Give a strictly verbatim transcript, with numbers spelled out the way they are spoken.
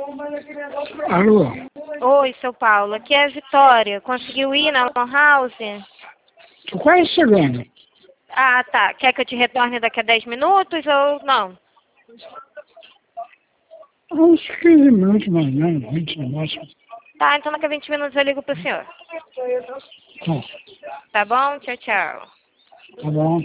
Alô? Oi, seu Paulo. Aqui é a Vitória. Conseguiu ir na Lan House? Tô quase chegando. Ah, tá. Quer que eu te retorne daqui a dez minutos ou não? Uns quinze minutos mais ou menos, vinte no máximo. Tá, então daqui a vinte minutos eu ligo pro senhor. Tá, Tá bom? Tchau, tchau. tá bom.